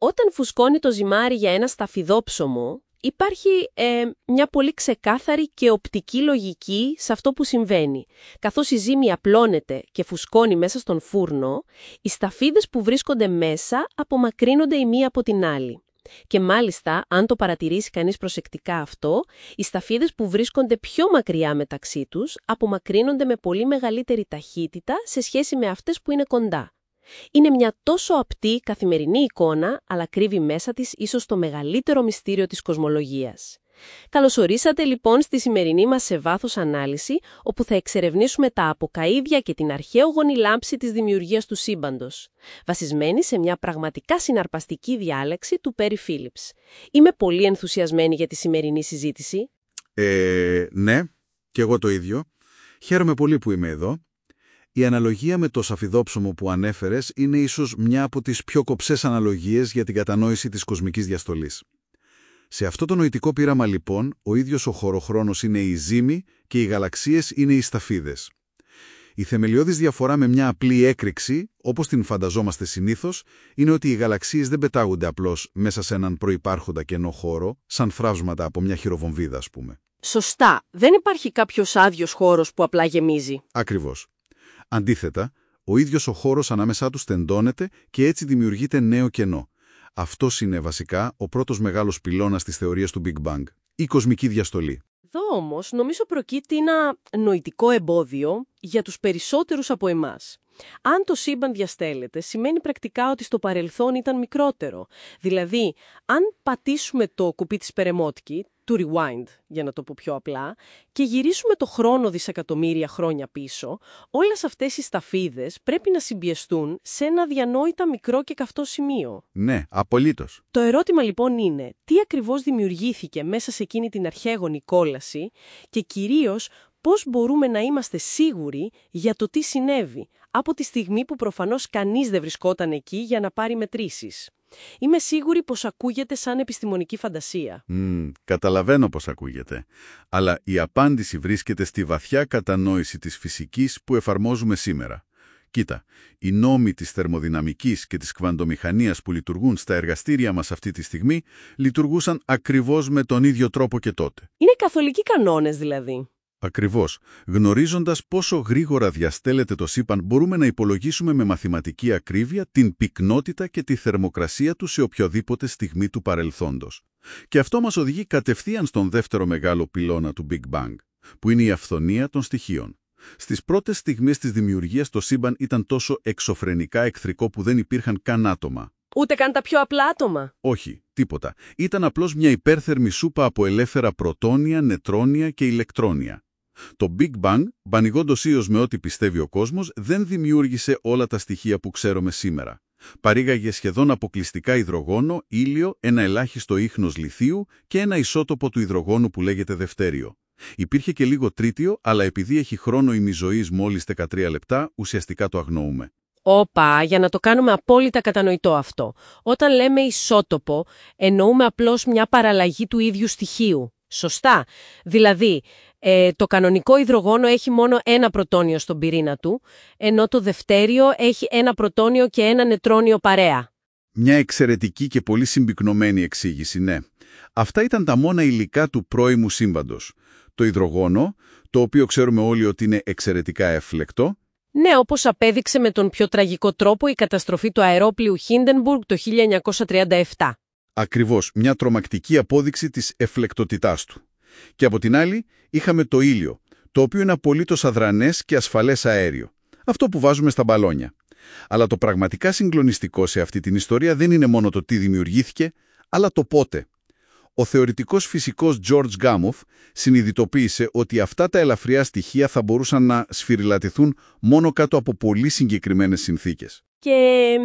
Όταν φουσκώνει το ζυμάρι για ένα σταφυδόψωμο, υπάρχει μια πολύ ξεκάθαρη και οπτική λογική σε αυτό που συμβαίνει. Καθώς η ζύμη απλώνεται και φουσκώνει μέσα στον φούρνο, οι σταφίδες που βρίσκονται μέσα απομακρύνονται η μία από την άλλη. Και μάλιστα, αν το παρατηρήσει κανείς προσεκτικά αυτό, οι σταφίδες που βρίσκονται πιο μακριά μεταξύ τους απομακρύνονται με πολύ μεγαλύτερη ταχύτητα σε σχέση με αυτές που είναι κοντά. Είναι μια τόσο απτή καθημερινή εικόνα, αλλά κρύβει μέσα της ίσως το μεγαλύτερο μυστήριο της κοσμολογίας. Καλωσορίσατε λοιπόν στη σημερινή μας σε βάθος ανάλυση, όπου θα εξερευνήσουμε τα αποκαΐδια και την αρχαίογονη λάμψη της δημιουργίας του σύμπαντος, βασισμένη σε μια πραγματικά συναρπαστική διάλεξη του Πέρι Φίλιπς. Είμαι πολύ ενθουσιασμένη για τη σημερινή συζήτηση. Ναι, και εγώ το ίδιο. Χαίρομαι πολύ που είμαι εδώ. Η αναλογία με το σαφιδόψωμο που ανέφερες είναι ίσως μια από τις πιο κοψές αναλογίες για την κατανόηση της κοσμικής διαστολής. Σε αυτό το νοητικό πείραμα λοιπόν, ο ίδιος ο χωροχρόνος είναι η ζύμη και οι γαλαξίες είναι οι σταφίδες. Η θεμελιώδης διαφορά με μια απλή έκρηξη, όπως την φανταζόμαστε συνήθως, είναι ότι οι γαλαξίες δεν πετάγονται απλώς μέσα σε έναν προϋπάρχοντα κενό χώρο, σαν φραύσματα από μια χειροβομβίδα, ας πούμε. Σωστά. Δεν υπάρχει κάποιος άδειος χώρος που απλά γεμίζει. Ακριβώς. Αντίθετα, ο ίδιος ο χώρος ανάμεσά τους τεντώνεται και έτσι δημιουργείται νέο κενό. Αυτός είναι βασικά ο πρώτος μεγάλος πυλώνας της θεωρίας του Big Bang, η κοσμική διαστολή. Εδώ όμως νομίζω προκύπτει ένα νοητικό εμπόδιο για τους περισσότερους από εμάς. Αν το σύμπαν διαστέλλεται, σημαίνει πρακτικά ότι στο παρελθόν ήταν μικρότερο. Δηλαδή, αν πατήσουμε το κουπί της περαιμότικη, του rewind, για να το πω πιο απλά, και γυρίσουμε το χρόνο δισεκατομμύρια χρόνια πίσω, όλες αυτές οι σταφίδες πρέπει να συμπιεστούν σε ένα διανόητα μικρό και καυτό σημείο. Ναι, απολύτως. Το ερώτημα λοιπόν είναι, τι ακριβώς δημιουργήθηκε μέσα σε εκείνη την αρχαίγονη κόλαση και κυρίως πώς μπορούμε να είμαστε σίγουροι για το τι συνέβη, από τη στιγμή που προφανώς κανείς δεν βρισκόταν εκεί για να πάρει μετρήσεις. Είμαι σίγουρη πως ακούγεται σαν επιστημονική φαντασία. Καταλαβαίνω πως ακούγεται. Αλλά η απάντηση βρίσκεται στη βαθιά κατανόηση της φυσικής που εφαρμόζουμε σήμερα. Κοίτα, οι νόμοι της θερμοδυναμικής και της κβαντομηχανίας που λειτουργούν στα εργαστήρια μας αυτή τη στιγμή λειτουργούσαν ακριβώς με τον ίδιο τρόπο και τότε. Είναι καθολικοί κανόνες δηλαδή. Ακριβώς. Γνωρίζοντας πόσο γρήγορα διαστέλλεται το σύμπαν, μπορούμε να υπολογίσουμε με μαθηματική ακρίβεια την πυκνότητα και τη θερμοκρασία του σε οποιοδήποτε στιγμή του παρελθόντος. Και αυτό μας οδηγεί κατευθείαν στον δεύτερο μεγάλο πυλώνα του Big Bang, που είναι η αυθονία των στοιχείων. Στις πρώτες στιγμές της δημιουργίας το σύμπαν ήταν τόσο εξωφρενικά εχθρικό που δεν υπήρχαν καν άτομα. Ούτε καν τα πιο απλά άτομα. Όχι, τίποτα. Ήταν απλώς μια υπέρθερμη σούπα από ελεύθερα πρωτόνια, νετρόνια και ηλεκτρόνια. Το Big Bang, πανηγόντως ίως με ό,τι πιστεύει ο κόσμος, δεν δημιούργησε όλα τα στοιχεία που ξέρουμε σήμερα. Παρήγαγε σχεδόν αποκλειστικά υδρογόνο, ήλιο, ένα ελάχιστο ίχνος λιθίου και ένα ισότοπο του υδρογόνου που λέγεται δευτέριο. Υπήρχε και λίγο τρίτιο, αλλά επειδή έχει χρόνο ημιζωής μόλις 13 λεπτά, ουσιαστικά το αγνοούμε. Όπα, για να το κάνουμε απόλυτα κατανοητό αυτό. Όταν λέμε ισότοπο, εννοούμε απλώς μια παραλλαγή του ίδιου στοιχείου. Σωστά. Δηλαδή, το κανονικό υδρογόνο έχει μόνο ένα πρωτόνιο στον πυρήνα του, ενώ το δευτέριο έχει ένα πρωτόνιο και ένα νετρόνιο παρέα. Μια εξαιρετική και πολύ συμπυκνωμένη εξήγηση, ναι. Αυτά ήταν τα μόνα υλικά του πρώιμου σύμπαντος. Το υδρογόνο, το οποίο ξέρουμε όλοι ότι είναι εξαιρετικά εύφλεκτο. Ναι, όπως απέδειξε με τον πιο τραγικό τρόπο η καταστροφή του αερόπλοιου Hindenburg το 1937. Ακριβώς, μια τρομακτική απόδειξη της εφλεκτότητάς του. Και από την άλλη, είχαμε το ήλιο, το οποίο είναι απολύτως αδρανές και ασφαλές αέριο. Αυτό που βάζουμε στα μπαλόνια. Αλλά το πραγματικά συγκλονιστικό σε αυτή την ιστορία δεν είναι μόνο το τι δημιουργήθηκε, αλλά το πότε. Ο θεωρητικός φυσικός George Gamow συνειδητοποίησε ότι αυτά τα ελαφριά στοιχεία θα μπορούσαν να σφυριλατηθούν μόνο κάτω από πολύ συγκεκριμένες συνθήκες. Και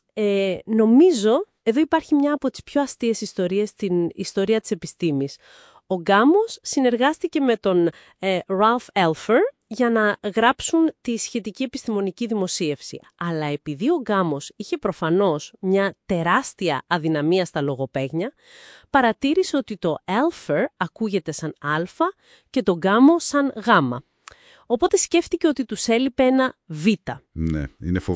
νομίζω, εδώ υπάρχει μια από τις πιο αστείες ιστορίες στην ιστορία της επιστήμης. Ο Γκάμος συνεργάστηκε με τον Ralph Elfer για να γράψουν τη σχετική επιστημονική δημοσίευση. Αλλά επειδή ο Γκάμος είχε προφανώς μια τεράστια αδυναμία στα λογοπαίγνια, παρατήρησε ότι το Elfer ακούγεται σαν α και το Γκάμο σαν γ. Οπότε σκέφτηκε ότι τους έλειπε ένα β. Ναι, είναι φοβερό.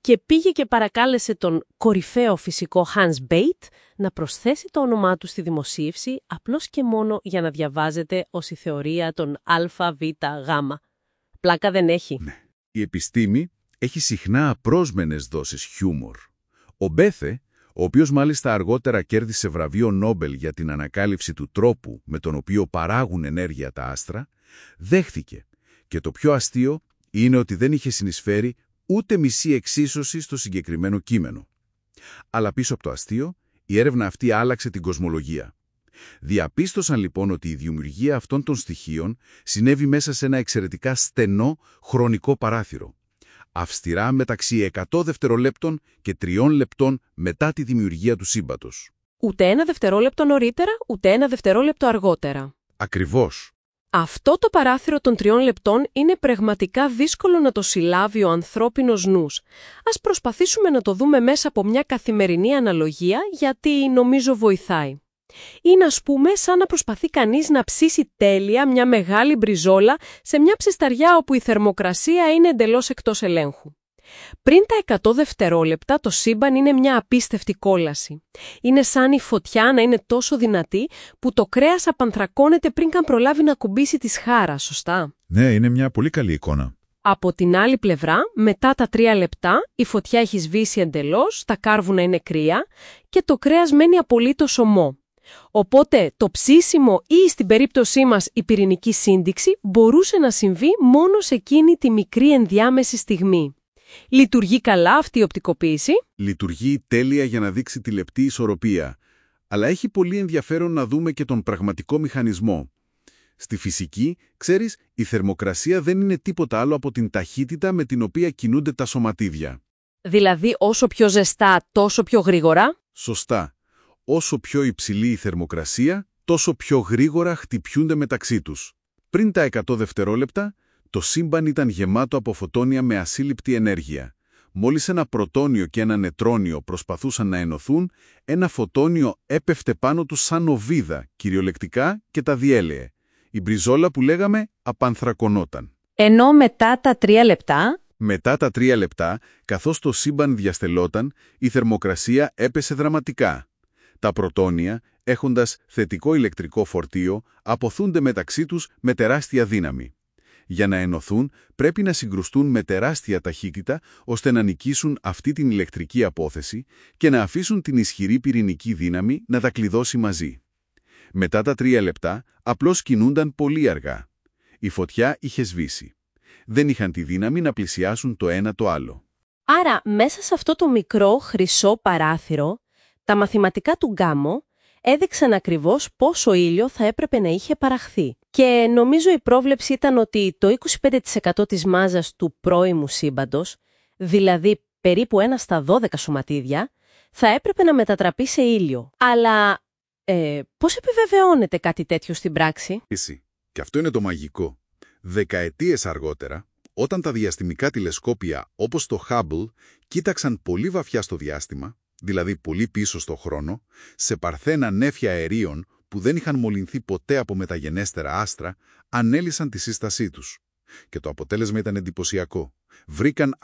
και πήγε και παρακάλεσε τον κορυφαίο φυσικό Hans Bethe να προσθέσει το όνομά του στη δημοσίευση απλώς και μόνο για να διαβάζεται ως η θεωρία των ΑΒΓ. Πλάκα δεν έχει. Ναι. Η επιστήμη έχει συχνά απρόσμενες δόσεις χιούμορ. Ο Μπέθε, ο οποίος μάλιστα αργότερα κέρδισε βραβείο Νόμπελ για την ανακάλυψη του τρόπου με τον οποίο παράγουν ενέργεια τα άστρα, δέχθηκε. Και το πιο αστείο είναι ότι δεν είχε συνεισφέρει ούτε μισή εξίσωση στο συγκεκριμένο κείμενο. Αλλά πίσω από το αστείο, η έρευνα αυτή άλλαξε την κοσμολογία. Διαπίστωσαν λοιπόν ότι η δημιουργία αυτών των στοιχείων συνέβη μέσα σε ένα εξαιρετικά στενό χρονικό παράθυρο. Αυστηρά μεταξύ 100 δευτερολέπτων και 3 λεπτών μετά τη δημιουργία του σύμπαντος. Ούτε 1 δευτερόλεπτο νωρίτερα, ούτε 1 δευτερόλεπτο αργότερα. Ακριβώς. Αυτό το παράθυρο των 3 λεπτών είναι πραγματικά δύσκολο να το συλλάβει ο ανθρώπινος νους. Ας προσπαθήσουμε να το δούμε μέσα από μια καθημερινή αναλογία, γιατί νομίζω βοηθάει. Είναι, ας πούμε, σαν να προσπαθεί κανείς να ψήσει τέλεια μια μεγάλη μπριζόλα σε μια ψισταριά όπου η θερμοκρασία είναι εντελώς εκτός ελέγχου. Πριν τα 100 δευτερόλεπτα το σύμπαν είναι μια απίστευτη κόλαση. Είναι σαν η φωτιά να είναι τόσο δυνατή που το κρέας απανθρακώνεται πριν καν προλάβει να κουμπίσει τη σχάρα, σωστά? Ναι, είναι μια πολύ καλή εικόνα. Από την άλλη πλευρά, μετά τα 3 λεπτά, η φωτιά έχει σβήσει εντελώς, τα κάρβουνα είναι κρύα και το κρέας μένει απολύτως ομό. Οπότε το ψήσιμο ή στην περίπτωσή μας η πυρηνική σύνδεξη μπορούσε να συμβεί μόνο σε εκείνη τη μικρή ενδιάμεση στιγμή. Λειτουργεί καλά αυτή η οπτικοποίηση? Λειτουργεί τέλεια για να δείξει τη λεπτή ισορροπία. Αλλά έχει πολύ ενδιαφέρον να δούμε και τον πραγματικό μηχανισμό. Στη φυσική, ξέρεις, η θερμοκρασία δεν είναι τίποτα άλλο από την ταχύτητα με την οποία κινούνται τα σωματίδια. Δηλαδή όσο πιο ζεστά, τόσο πιο γρήγορα? Σωστά. Όσο πιο υψηλή η θερμοκρασία, τόσο πιο γρήγορα χτυπιούνται μεταξύ τους. Πριν τα 100 δευτερόλεπτα, το σύμπαν ήταν γεμάτο από φωτόνια με ασύλληπτη ενέργεια. Μόλις ένα πρωτόνιο και ένα νετρόνιο προσπαθούσαν να ενωθούν, ένα φωτόνιο έπεφτε πάνω τους σαν οβίδα, κυριολεκτικά, και τα διέλυε. Η μπριζόλα που λέγαμε απανθρακωνόταν. Ενώ μετά τα 3 λεπτά... Μετά τα 3 λεπτά, καθώς το σύμπαν διαστελόταν, η θερμοκρασία έπεσε δραματικά. Τα πρωτόνια, έχοντας θετικό ηλεκτρικό φορτίο, αποθούνται μεταξύ τους με τεράστια δύναμη. Για να ενωθούν, πρέπει να συγκρουστούν με τεράστια ταχύτητα, ώστε να νικήσουν αυτή την ηλεκτρική απόθεση και να αφήσουν την ισχυρή πυρηνική δύναμη να τα κλειδώσει μαζί. Μετά τα 3 λεπτά, απλώς κινούνταν πολύ αργά. Η φωτιά είχε σβήσει. Δεν είχαν τη δύναμη να πλησιάσουν το ένα το άλλο. Άρα, μέσα σε αυτό το μικρό χρυσό παράθυρο, τα μαθηματικά του Γκάμο έδειξαν ακριβώς πόσο ήλιο θα έπρεπε να είχε παραχθεί. Και νομίζω η πρόβλεψη ήταν ότι το 25% της μάζας του πρώιμου σύμπαντος, δηλαδή περίπου 1 στα 12 σωματίδια, θα έπρεπε να μετατραπεί σε ήλιο. Αλλά πώς επιβεβαιώνεται κάτι τέτοιο στην πράξη? Και αυτό είναι το μαγικό. Δεκαετίες αργότερα, όταν τα διαστημικά τηλεσκόπια όπως το Hubble κοίταξαν πολύ βαθιά στο διάστημα, δηλαδή πολύ πίσω στο χρόνο, σε παρθένα νέφια αερίων που δεν είχαν μολυνθεί ποτέ από μεταγενέστερα άστρα, ανέλυσαν τη σύστασή τους. Και το αποτέλεσμα ήταν εντυπωσιακό. Βρήκαν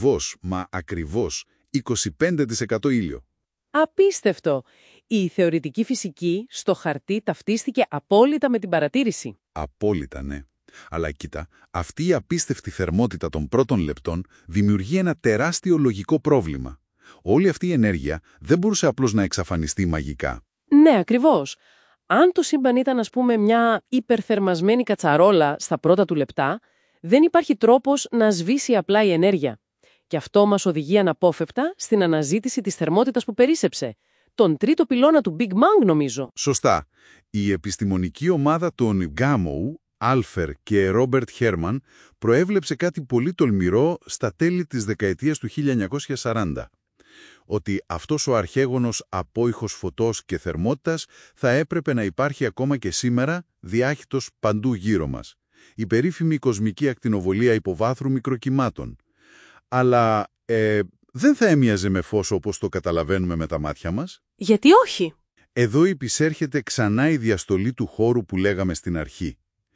ακριβώς 25% ήλιο. Απίστευτο! Η θεωρητική φυσική στο χαρτί ταυτίστηκε απόλυτα με την παρατήρηση. Απόλυτα, ναι. Αλλά κοίτα, αυτή η απίστευτη θερμότητα των πρώτων λεπτών δημιουργεί ένα τεράστιο λογικό πρόβλημα. Όλη αυτή η ενέργεια δεν μπορούσε απλώς να εξαφανιστεί μαγικά. Ναι, ακριβώς. Αν το σύμπαν ήταν, ας πούμε, μια υπερθερμασμένη κατσαρόλα στα πρώτα του λεπτά, δεν υπάρχει τρόπος να σβήσει απλά η ενέργεια. Και αυτό μας οδηγεί αναπόφευκτα στην αναζήτηση της θερμότητας που περίσσεψε. Τον τρίτο πυλώνα του Big Bang, νομίζω. Σωστά. Η επιστημονική ομάδα των Gamow, Alpher και Robert Herman προέβλεψε κάτι πολύ τολμηρό στα τέλη της δεκαετίας του 1940. Ότι αυτός ο αρχαίγονος απόϊχος φωτός και θερμότητας θα έπρεπε να υπάρχει ακόμα και σήμερα διάχυτος παντού γύρω μας. Η περίφημη κοσμική ακτινοβολία υποβάθρου μικροκυμάτων. Αλλά δεν θα έμοιαζε με φως όπως το καταλαβαίνουμε με τα μάτια μας. Γιατί όχι? Εδώ υπησέρχεται ξανά η διαστολή του χώρου που λέγαμε στην αρχή.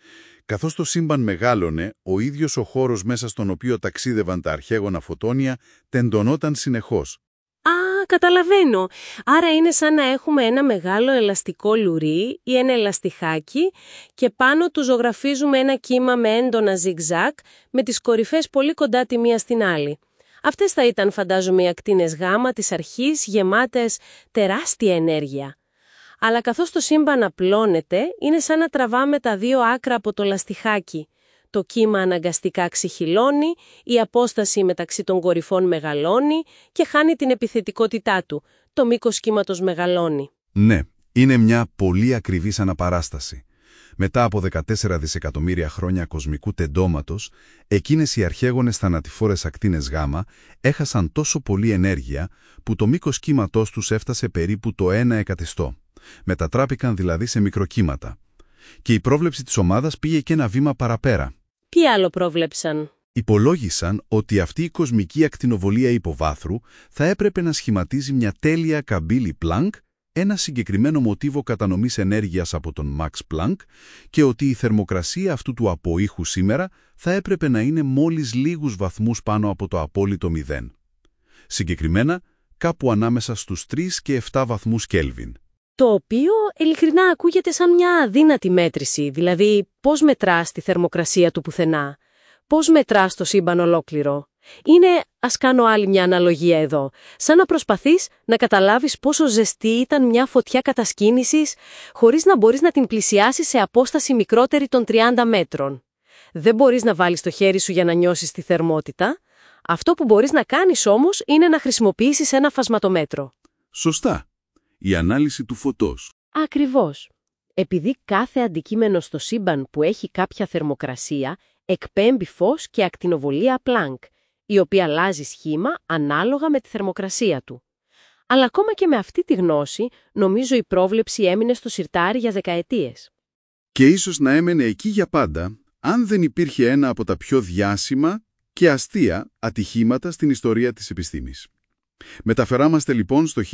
Καθώς το σύμπαν μεγάλωνε, ο ίδιος ο χώρος μέσα στον οποίο ταξίδευαν τα αρχαίγωνα φωτόνια τεντωνόταν συνεχώς. Α, καταλαβαίνω. Άρα είναι σαν να έχουμε ένα μεγάλο ελαστικό λουρί ή ένα ελαστιχάκι και πάνω του ζωγραφίζουμε ένα κύμα με έντονα ζιγ-ζακ με τις κορυφές πολύ κοντά τη μία στην άλλη. Αυτές θα ήταν, φαντάζομαι, οι ακτίνες γάμα της αρχής γεμάτες τεράστια ενέργεια. Αλλά καθώς το σύμπαν απλώνεται, είναι σαν να τραβάμε τα δύο άκρα από το λαστιχάκι. Το κύμα αναγκαστικά ξεχυλώνει, η απόσταση μεταξύ των κορυφών μεγαλώνει και χάνει την επιθετικότητά του. Το μήκος κύματος μεγαλώνει. Ναι, είναι μια πολύ ακριβής αναπαράσταση. Μετά από 14 δισεκατομμύρια χρόνια κοσμικού τεντώματος, εκείνες οι αρχαίγονες θανατηφόρες ακτίνες γάμα έχασαν τόσο πολλή ενέργεια που το μήκος κύματός τους έφτασε περίπου το 1 εκατοστό. Μετατράπηκαν δηλαδή σε μικροκύματα. Και η πρόβλεψη της ομάδας πήγε και ένα βήμα παραπέρα. Τι άλλο πρόβλεψαν? Υπολόγισαν ότι αυτή η κοσμική ακτινοβολία υποβάθρου θα έπρεπε να σχηματίζει μια τέλεια καμπύλη Πλάνκ, ένα συγκεκριμένο μοτίβο κατανομής ενέργειας από τον Max Planck και ότι η θερμοκρασία αυτού του αποήχου σήμερα θα έπρεπε να είναι μόλις λίγους βαθμούς πάνω από το απόλυτο 0. Συγκεκριμένα, κάπου ανάμεσα στους 3 και 7 βαθμούς Κέλβιν. Το οποίο ειλικρινά ακούγεται σαν μια αδύνατη μέτρηση, δηλαδή πώς μετράς τη θερμοκρασία του πουθενά, πώς μετράς το σύμπαν ολόκληρο. Είναι, ας κάνω άλλη μια αναλογία εδώ, σαν να προσπαθείς να καταλάβεις πόσο ζεστή ήταν μια φωτιά κατασκήνησης, χωρίς να μπορείς να την πλησιάσεις σε απόσταση μικρότερη των 30 μέτρων. Δεν μπορείς να βάλεις το χέρι σου για να νιώσεις τη θερμότητα. Αυτό που μπορείς να κάνεις όμως είναι να χρησιμοποιήσεις ένα φασματομέτρο. Σωστά. Η ανάλυση του φωτός. Ακριβώς. Επειδή κάθε αντικείμενο στο σύμπαν που έχει κάποια θερμοκρασία εκπέμπει φως και ακτινοβολία Planck, η οποία αλλάζει σχήμα ανάλογα με τη θερμοκρασία του. Αλλά ακόμα και με αυτή τη γνώση, νομίζω η πρόβλεψη έμεινε στο σιρτάρι για δεκαετίες. Και ίσως να έμενε εκεί για πάντα, αν δεν υπήρχε ένα από τα πιο διάσημα και αστεία ατυχήματα στην ιστορία της επιστήμης. Μεταφεράμαστε λοιπόν στο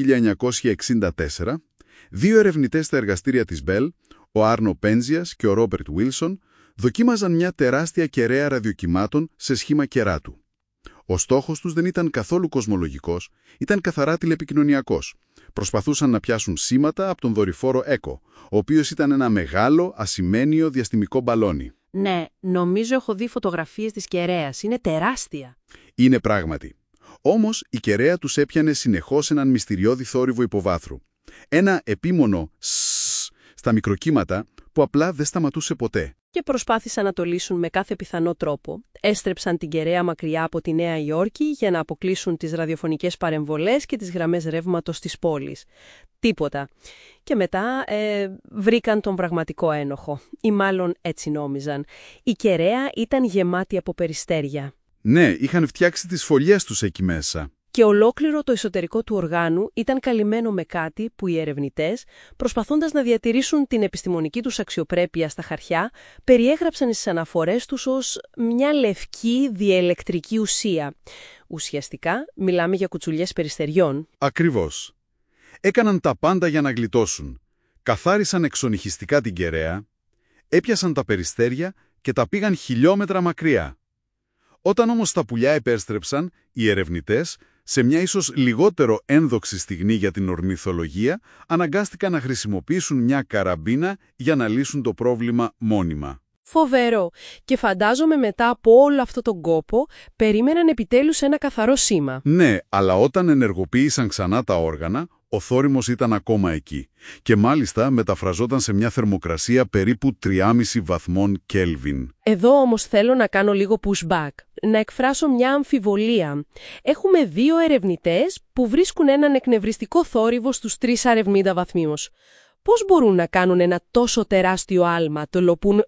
1964, δύο ερευνητές στα εργαστήρια της Bell, ο Άρνο Πένζιας και ο Ρόμπερτ Βίλσον, δοκίμαζαν μια τεράστια κεραία ραδιοκυμάτων σε σχήμα κεράτου. Ο στόχος τους δεν ήταν καθόλου κοσμολογικός, ήταν καθαρά τηλεπικοινωνιακός. Προσπαθούσαν να πιάσουν σήματα από τον δορυφόρο ECHO, ο οποίος ήταν ένα μεγάλο, ασημένιο διαστημικό μπαλόνι. Ναι, νομίζω έχω δει φωτογραφίες της κεραίας. Είναι τεράστια. Είναι πράγματι. Όμως η κεραία τους έπιανε συνεχώς έναν μυστηριώδη θόρυβο υποβάθρου. Ένα επίμονο «σσσσ» στα μικροκύματα που απλά δεν σταματούσε ποτέ. Και προσπάθησαν να το λύσουν με κάθε πιθανό τρόπο. Έστρεψαν την κεραία μακριά από τη Νέα Υόρκη για να αποκλείσουν τις ραδιοφωνικές παρεμβολές και τις γραμμές ρεύματος της πόλης. Τίποτα. Και μετά βρήκαν τον πραγματικό ένοχο. Ή μάλλον έτσι νόμιζαν. Η κεραία ήταν γεμάτη από περιστέρια. Ναι, είχαν φτιάξει τις φωλιές τους εκεί μέσα. Και ολόκληρο το εσωτερικό του οργάνου ήταν καλυμμένο με κάτι που οι ερευνητές, προσπαθώντας να διατηρήσουν την επιστημονική τους αξιοπρέπεια στα χαρτιά, περιέγραψαν στις αναφορές τους ως μια λευκή διελεκτρική ουσία. Ουσιαστικά, μιλάμε για κουτσουλιές περιστεριών. Ακριβώς. Έκαναν τα πάντα για να γλιτώσουν. Καθάρισαν εξονυχιστικά την κεραία, έπιασαν τα περιστέρια και τα πήγαν χιλιόμετρα μακριά. Όταν όμως τα πουλιά επέστρεψαν, οι ερευνητές, σε μια ίσως λιγότερο ένδοξη στιγμή για την ορνηθολογία, αναγκάστηκαν να χρησιμοποιήσουν μια καραμπίνα για να λύσουν το πρόβλημα μόνιμα. Φοβερό. Και φαντάζομαι μετά από όλο αυτό τον κόπο, περίμεναν επιτέλους ένα καθαρό σήμα. Ναι, αλλά όταν ενεργοποίησαν ξανά τα όργανα, ο θόρυμος ήταν ακόμα εκεί. Και μάλιστα μεταφραζόταν σε μια θερμοκρασία περίπου 3,5 βαθμών Κέλβιν. Εδώ όμως θέλω να κάνω λίγο pushback, να εκφράσω μια αμφιβολία. Έχουμε δύο ερευνητές που βρίσκουν έναν εκνευριστικό θόρυβο στους 3,70 βαθμούς. Πώς μπορούν να κάνουν ένα τόσο τεράστιο άλμα, το πούν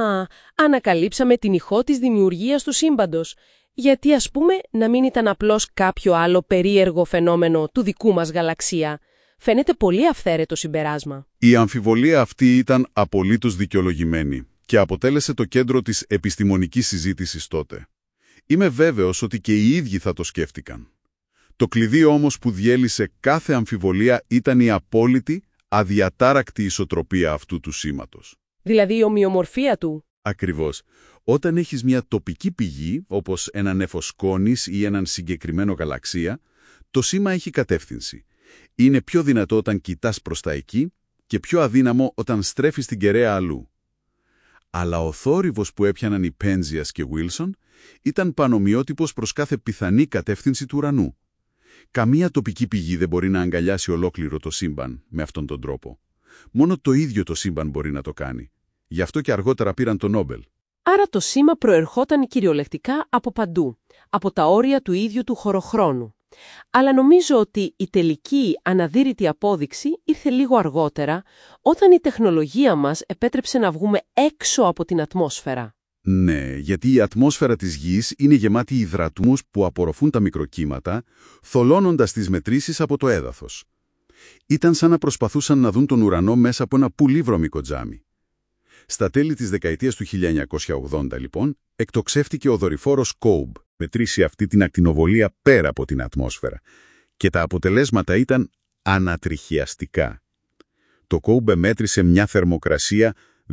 ανακαλύψαμε την ηχό της δημιουργίας του σύμπαντος. Γιατί ας πούμε να μην ήταν απλώς κάποιο άλλο περίεργο φαινόμενο του δικού μας γαλαξία. Φαίνεται πολύ αυθαίρετο συμπεράσμα. Η αμφιβολία αυτή ήταν απολύτως δικαιολογημένη και αποτέλεσε το κέντρο της επιστημονικής συζήτησης τότε. Είμαι βέβαιος ότι και οι ίδιοι θα το σκέφτηκαν. Το κλειδί όμως που διέλυσε κάθε αμφιβολία ήταν η απόλυτη, αδιατάρακτη ισοτροπία αυτού του σήματος. Δηλαδή η ομοιομορφία του. Ακριβώς. Όταν έχεις μια τοπική πηγή, όπως ένα νέφος σκόνης ή έναν συγκεκριμένο γαλαξία, το σήμα έχει κατεύθυνση. Είναι πιο δυνατό όταν κοιτάς προς τα εκεί και πιο αδύναμο όταν στρέφεις την κεραία αλλού. Αλλά ο θόρυβος που έπιαναν οι Penzias και Wilson ήταν πανομοιότυπος προς κάθε πιθανή κατεύθυνση του ουρανού. Καμία τοπική πηγή δεν μπορεί να αγκαλιάσει ολόκληρο το σύμπαν με αυτόν τον τρόπο. Μόνο το ίδιο το σύμπαν μπορεί να το κάνει. Γι' αυτό και αργότερα πήραν το Νόμπελ. Άρα το σήμα προερχόταν κυριολεκτικά από παντού, από τα όρια του ίδιου του χωροχρόνου. Αλλά νομίζω ότι η τελική αναδύρυτη απόδειξη ήρθε λίγο αργότερα, όταν η τεχνολογία μας επέτρεψε να βγούμε έξω από την ατμόσφαιρα. Ναι, γιατί η ατμόσφαιρα της Γης είναι γεμάτη υδρατμούς που απορροφούν τα μικροκύματα, θολώνοντας τις μετρήσεις από το έδαφος. Ήταν σαν να προσπαθούσαν να δουν τον ουρανό μέσα από ένα πουλί βρωμικό τζάμι. Στα τέλη της δεκαετίας του 1980, λοιπόν, εκτοξεύτηκε ο δορυφόρος COBE, μετρήσει αυτή την ακτινοβολία πέρα από την ατμόσφαιρα. Και τα αποτελέσματα ήταν ανατριχιαστικά. Το COBE μέτρησε μια θερμοκρασία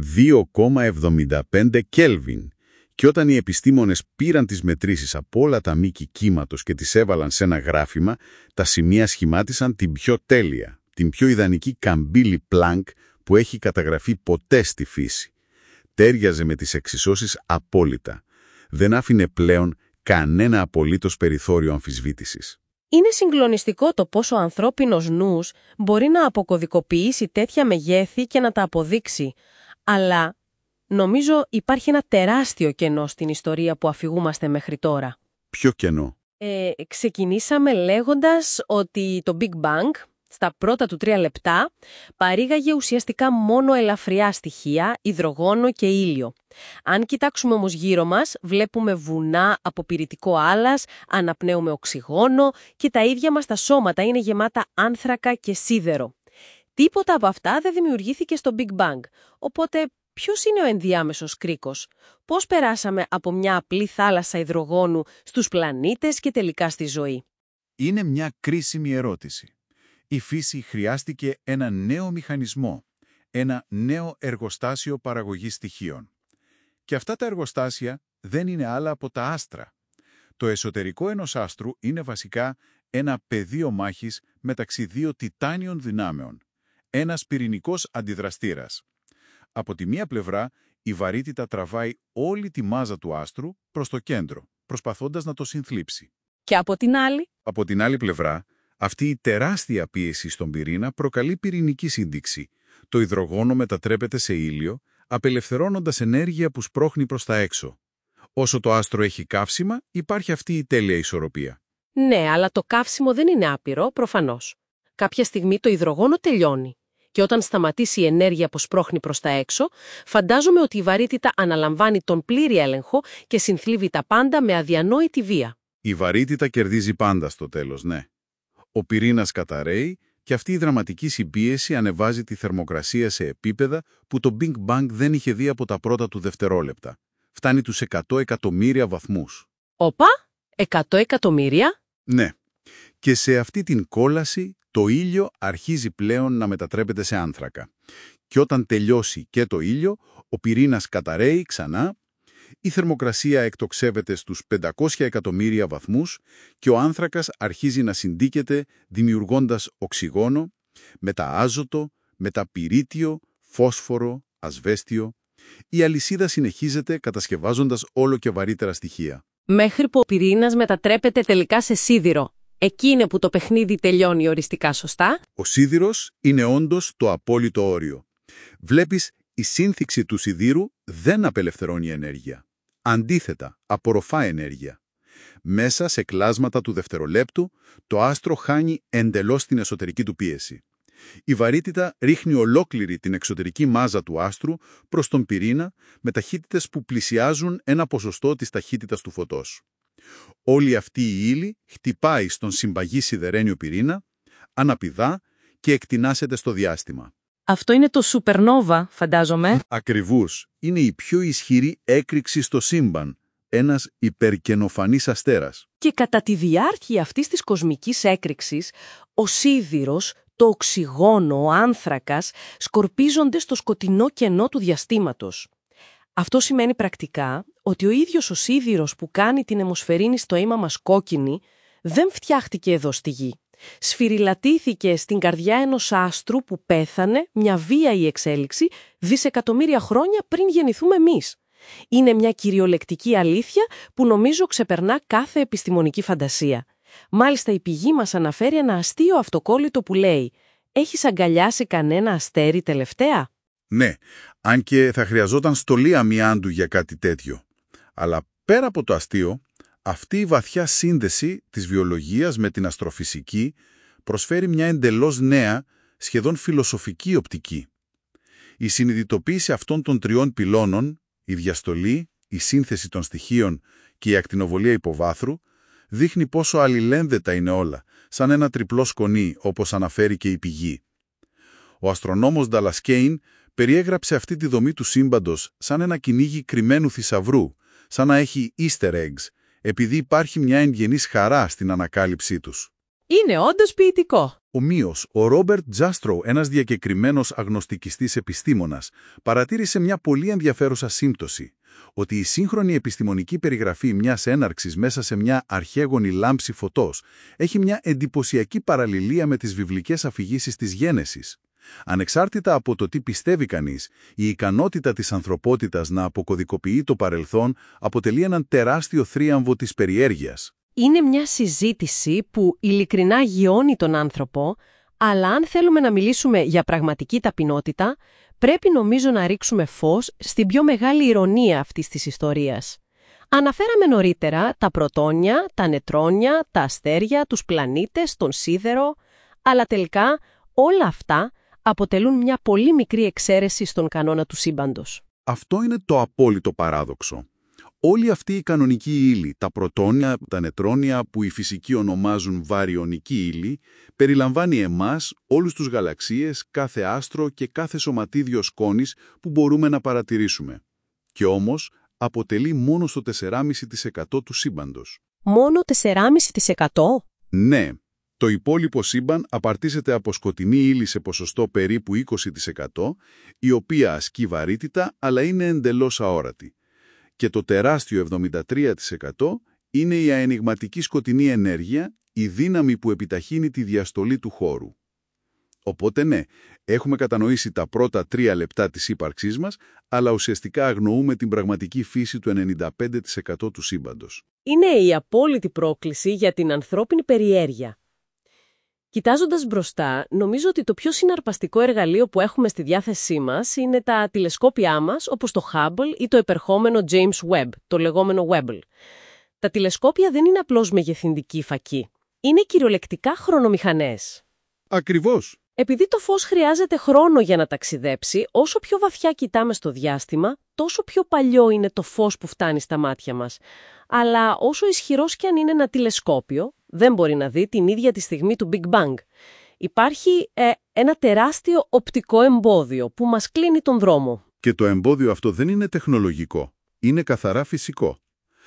2,75 Κέλβιν. Και όταν οι επιστήμονες πήραν τις μετρήσεις από όλα τα μήκη κύματος και τις έβαλαν σε ένα γράφημα, τα σημεία σχημάτισαν την πιο τέλεια, την πιο ιδανική καμπύλη Πλάνκ που έχει καταγραφεί ποτέ στη φύση. Τέριαζε με τις εξισώσεις απόλυτα. Δεν άφηνε πλέον κανένα απολύτως περιθώριο αμφισβήτησης. Είναι συγκλονιστικό το πόσο ο ανθρώπινος νους μπορεί να αποκωδικοποιήσει τέτοια μεγέθη και να τα αποδείξει. Αλλά νομίζω υπάρχει ένα τεράστιο κενό στην ιστορία που αφηγούμαστε μέχρι τώρα. Ποιο κενό? Ξεκινήσαμε λέγοντας ότι το Big Bang, στα πρώτα του 3 λεπτά, παρήγαγε ουσιαστικά μόνο ελαφριά στοιχεία, υδρογόνο και ήλιο. Αν κοιτάξουμε όμως γύρω μας, βλέπουμε βουνά από πυρητικό άλας, αναπνέουμε οξυγόνο και τα ίδια μας τα σώματα είναι γεμάτα άνθρακα και σίδερο. Τίποτα από αυτά δεν δημιουργήθηκε στο Big Bang. Οπότε, ποιος είναι ο ενδιάμεσος κρίκος? Πώς περάσαμε από μια απλή θάλασσα υδρογόνου στους πλανήτες και τελικά στη ζωή? Είναι μια κρίσιμη ερώτηση. Η φύση χρειάστηκε ένα νέο μηχανισμό, ένα νέο εργοστάσιο παραγωγής στοιχείων. Και αυτά τα εργοστάσια δεν είναι άλλα από τα άστρα. Το εσωτερικό ενός άστρου είναι βασικά ένα πεδίο μάχης μεταξύ δύο τιτάνιων δυνάμεων, ένας πυρηνικός αντιδραστήρας. Από τη μία πλευρά, η βαρύτητα τραβάει όλη τη μάζα του άστρου προς το κέντρο, προσπαθώντας να το συνθλίψει. Και από την άλλη? Από την άλλη πλευρά, αυτή η τεράστια πίεση στον πυρήνα προκαλεί πυρηνική σύνδεξη. Το υδρογόνο μετατρέπεται σε ήλιο, απελευθερώνοντας ενέργεια που σπρώχνει προς τα έξω. Όσο το άστρο έχει καύσιμα, υπάρχει αυτή η τέλεια ισορροπία. Ναι, αλλά το καύσιμο δεν είναι άπειρο, προφανώς. Κάποια στιγμή το υδρογόνο τελειώνει. Και όταν σταματήσει η ενέργεια που σπρώχνει προς τα έξω, φαντάζομαι ότι η βαρύτητα αναλαμβάνει τον πλήρη έλεγχο και συνθλίβει τα πάντα με αδιανόητη βία. Η βαρύτητα κερδίζει πάντα στο τέλος, ναι. Ο πυρήνας καταρρέει και αυτή η δραματική συμπίεση ανεβάζει τη θερμοκρασία σε επίπεδα που το Big Bang δεν είχε δει από τα πρώτα του δευτερόλεπτα. Φτάνει τους 100 εκατομμύρια βαθμούς. Όπα, 100 εκατομμύρια? Ναι. Και σε αυτή την κόλαση το ήλιο αρχίζει πλέον να μετατρέπεται σε άνθρακα. Και όταν τελειώσει και το ήλιο, ο πυρήνας καταρρέει ξανά, η θερμοκρασία εκτοξεύεται στους 500 εκατομμύρια βαθμούς και ο άνθρακας αρχίζει να συντίκεται δημιουργώντας οξυγόνο, μετά άζωτο, μετά πυρίτιο, φόσφορο, ασβέστιο. Η αλυσίδα συνεχίζεται κατασκευάζοντας όλο και βαρύτερα στοιχεία. Μέχρι που ο πυρήνας μετατρέπεται τελικά σε σίδηρο. Εκεί είναι που το παιχνίδι τελειώνει οριστικά, σωστά? Ο σίδηρος είναι όντως το απόλυτο όριο. Βλέπεις, η σύνθηξη του σιδήρου δεν απελευθερώνει ενέργεια. Αντίθετα, απορροφά ενέργεια. Μέσα σε κλάσματα του δευτερολέπτου, το άστρο χάνει εντελώς την εσωτερική του πίεση. Η βαρύτητα ρίχνει ολόκληρη την εξωτερική μάζα του άστρου προς τον πυρήνα με ταχύτητες που πλησιάζουν ένα ποσοστό της ταχύτητας του φωτός. Όλη αυτή η ύλη χτυπάει στον συμπαγή σιδερένιο πυρήνα, αναπηδά και εκτινάσεται στο διάστημα. Αυτό είναι το σουπερνόβα, φαντάζομαι. Ακριβώς. Είναι η πιο ισχυρή έκρηξη στο σύμπαν. Ένας υπερκενοφανής αστέρας. Και κατά τη διάρκεια αυτής της κοσμικής έκρηξης, ο σίδηρος, το οξυγόνο, ο άνθρακας σκορπίζονται στο σκοτεινό κενό του διαστήματος. Αυτό σημαίνει πρακτικά ότι ο ίδιος ο σίδηρος που κάνει την αιμοσφαιρίνη στο αίμα μας κόκκινη δεν φτιάχτηκε εδώ στη Γη. Σφυριλατήθηκε στην καρδιά ενός άστρου που πέθανε μια βίαιη εξέλιξη δισεκατομμύρια χρόνια πριν γεννηθούμε εμείς. Είναι μια κυριολεκτική αλήθεια που νομίζω ξεπερνά κάθε επιστημονική φαντασία. Μάλιστα η πηγή μας αναφέρει ένα αστείο αυτοκόλλητο που λέει «Έχεις αγκαλιάσει κανένα αστέρι τελευταία?» Ναι, αν και θα χρειαζόταν στολή αμοιάντου για κάτι τέτοιο. Αλλά πέρα από το αστείο, αυτή η βαθιά σύνδεση της βιολογίας με την αστροφυσική προσφέρει μια εντελώς νέα, σχεδόν φιλοσοφική οπτική. Η συνειδητοποίηση αυτών των τριών πυλώνων, η διαστολή, η σύνθεση των στοιχείων και η ακτινοβολία υποβάθρου, δείχνει πόσο αλληλένδετα είναι όλα, σαν ένα τριπλό σκονί, όπως αναφέρει και η πηγή. Ο αστρονόμος Ντάλλας Κέιν περιέγραψε αυτή τη δομή του σύμπαντος σαν ένα κυνήγι κρυμμένου θησαυρού, σαν να έχει easter eggs, επειδή υπάρχει μια εγγενής χαρά στην ανακάλυψή τους. Είναι όντως ποιητικό. Ομοίως, ο Ρόμπερτ Τζάστρο, ένας διακεκριμένος αγνωστικιστής επιστήμονας, παρατήρησε μια πολύ ενδιαφέρουσα σύμπτωση, ότι η σύγχρονη επιστημονική περιγραφή μιας έναρξης μέσα σε μια αρχαίγονη λάμψη φωτός έχει μια εντυπωσιακή παραλληλία με τις βιβλικές αφηγήσεις της γένεσης. Ανεξάρτητα από το τι πιστεύει κανείς, η ικανότητα της ανθρωπότητας να αποκωδικοποιεί το παρελθόν αποτελεί έναν τεράστιο θρίαμβο της περιέργειας. Είναι μια συζήτηση που ειλικρινά γιώνει τον άνθρωπο, αλλά αν θέλουμε να μιλήσουμε για πραγματική ταπεινότητα, πρέπει νομίζω να ρίξουμε φως στην πιο μεγάλη ηρωνία αυτής της ιστορίας. Αναφέραμε νωρίτερα τα πρωτόνια, τα νετρόνια, τα αστέρια, τους πλανήτες, τον σίδερο, αλλά τελικά όλα αυτά αποτελούν μια πολύ μικρή εξαίρεση στον κανόνα του σύμπαντος. Αυτό είναι το απόλυτο παράδοξο. Όλοι αυτοί οι κανονικοί ύλη, τα πρωτόνια, τα νετρόνια που οι φυσικοί ονομάζουν βαριονικοί ύλη, περιλαμβάνει εμάς, όλους τους γαλαξίες, κάθε άστρο και κάθε σωματίδιο σκόνης που μπορούμε να παρατηρήσουμε. Και όμως αποτελεί μόνο στο 4,5% του σύμπαντος. Μόνο 4,5%? Ναι. Το υπόλοιπο σύμπαν απαρτίζεται από σκοτεινή ύλη σε ποσοστό περίπου 20%, η οποία ασκεί βαρύτητα αλλά είναι εντελώς αόρατη. Και το τεράστιο 73% είναι η αενιγματική σκοτεινή ενέργεια, η δύναμη που επιταχύνει τη διαστολή του χώρου. Οπότε ναι, έχουμε κατανοήσει τα πρώτα 3 λεπτά της ύπαρξής μας, αλλά ουσιαστικά αγνοούμε την πραγματική φύση του 95% του σύμπαντος. Είναι η απόλυτη πρόκληση για την ανθρώπινη περιέργεια. Κοιτάζοντας μπροστά, νομίζω ότι το πιο συναρπαστικό εργαλείο που έχουμε στη διάθεσή μας είναι τα τηλεσκόπια μας, όπως το Hubble ή το επερχόμενο James Webb, το λεγόμενο Webble. Τα τηλεσκόπια δεν είναι απλώς μεγεθυντική φακή. Είναι κυριολεκτικά χρονομηχανές. Ακριβώς. Επειδή το φως χρειάζεται χρόνο για να ταξιδέψει, όσο πιο βαθιά κοιτάμε στο διάστημα, τόσο πιο παλιό είναι το φως που φτάνει στα μάτια μας. Αλλά όσο ισχυρός κι αν είναι ένα τηλεσκόπιο, δεν μπορεί να δει την ίδια τη στιγμή του Big Bang. Υπάρχει ένα τεράστιο οπτικό εμπόδιο που μας κλείνει τον δρόμο. Και το εμπόδιο αυτό δεν είναι τεχνολογικό, είναι καθαρά φυσικό.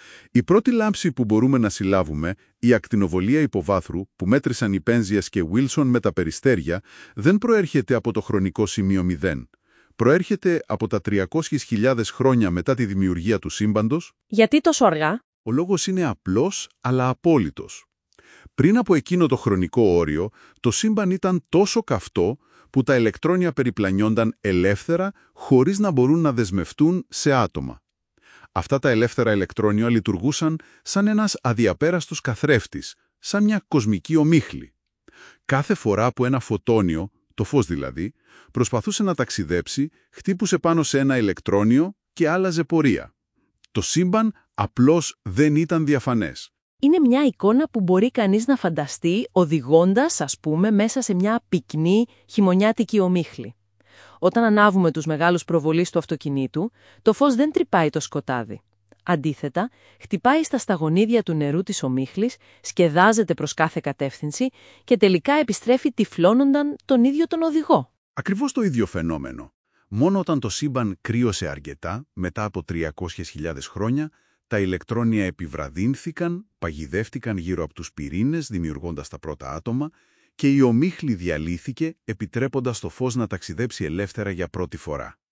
Η πρώτη λάμψη που μπορούμε να συλλάβουμε, η ακτινοβολία υποβάθρου που μέτρησαν οι Πένζιας και Wilson με τα περιστέρια, δεν προέρχεται από το χρονικό σημείο 0. Προέρχεται από τα 300.000 χρόνια μετά τη δημιουργία του σύμπαντος. Γιατί τόσο αργά? Ο λόγος είναι απλός, αλλά απόλυτος. Πριν από εκείνο το χρονικό όριο, το σύμπαν ήταν τόσο καυτό που τα ηλεκτρόνια περιπλανιόνταν ελεύθερα χωρίς να μπορούν να δεσμευτούν σε άτομα. Αυτά τα ελεύθερα ηλεκτρόνια λειτουργούσαν σαν ένας αδιαπέραστος καθρέφτης, σαν μια κοσμική ομίχλη. Κάθε φορά που ένα φωτόνιο, το φως δηλαδή, προσπαθούσε να ταξιδέψει, χτύπουσε πάνω σε ένα ηλεκτρόνιο και άλλαζε πορεία. Το σύμπαν απλώς δεν ήταν διαφανές. Είναι μια εικόνα που μπορεί κανείς να φανταστεί οδηγώντας, ας πούμε, μέσα σε μια πυκνή χειμωνιάτικη ομίχλη. Όταν ανάβουμε τους μεγάλους προβολείς του αυτοκινήτου, το φως δεν τρυπάει το σκοτάδι. Αντίθετα, χτυπάει στα σταγονίδια του νερού της ομίχλης, σκεδάζεται προς κάθε κατεύθυνση και τελικά επιστρέφει τυφλώνονταν τον ίδιο τον οδηγό. Ακριβώς το ίδιο φαινόμενο. Μόνο όταν το σύμπαν κρύωσε αρκετά, μετά από 300.000 χρόνια, τα ηλεκτρόνια επιβραδύνθηκαν, παγιδεύτηκαν γύρω από τους πυρήνες, δημιουργώντας τα πρώτα άτομα, και η ομίχλη διαλύθηκε, επιτρέποντας το φως να ταξιδέψει ελεύθερα για πρώτη φορά.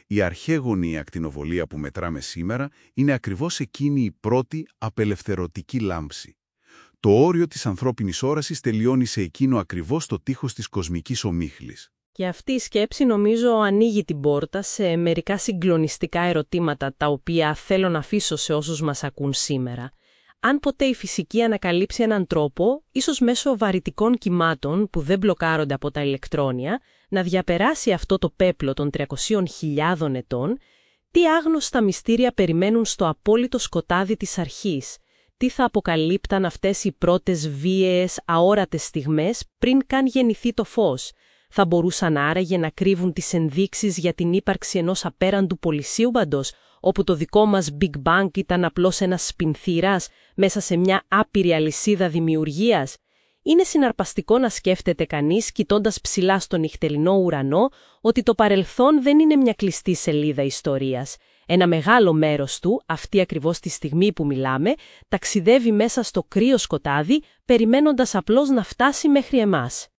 Η αρχαίγονη ακτινοβολία που μετράμε σήμερα είναι ακριβώς εκείνη η πρώτη απελευθερωτική λάμψη. Το όριο της ανθρώπινης όρασης τελειώνει σε εκείνο ακριβώς το τείχος της κοσμικής ομίχλης. Και αυτή η σκέψη νομίζω ανοίγει την πόρτα σε μερικά συγκλονιστικά ερωτήματα τα οποία θέλω να αφήσω σε όσους μας ακούν σήμερα. Αν ποτέ η φυσική ανακαλύψει έναν τρόπο, ίσως μέσω βαρυτικών κυμάτων που δεν μπλοκάρονται από τα ηλεκτρόνια, να διαπεράσει αυτό το πέπλο των 300.000 ετών, τι άγνωστα μυστήρια περιμένουν στο απόλυτο σκοτάδι της αρχής, τι θα αποκαλύπταν αυτές οι πρώτες βίαιες, αόρατες στιγμές πριν καν γεννηθεί το φως. Θα μπορούσαν άραγε να κρύβουν τις ενδείξεις για την ύπαρξη ενός απέραντου πολυσύμπαντος, όπου το δικό μας Big Bang ήταν απλώς ένας σπινθήρας μέσα σε μια άπειρη αλυσίδα δημιουργίας. Είναι συναρπαστικό να σκέφτεται κανείς, κοιτώντας ψηλά στον νυχτερινό ουρανό, ότι το παρελθόν δεν είναι μια κλειστή σελίδα ιστορίας. Ένα μεγάλο μέρος του, αυτή ακριβώς τη στιγμή που μιλάμε, ταξιδεύει μέσα στο κρύο σκοτάδι, περιμένοντας απλώς να φτάσει μέχρι εμάς.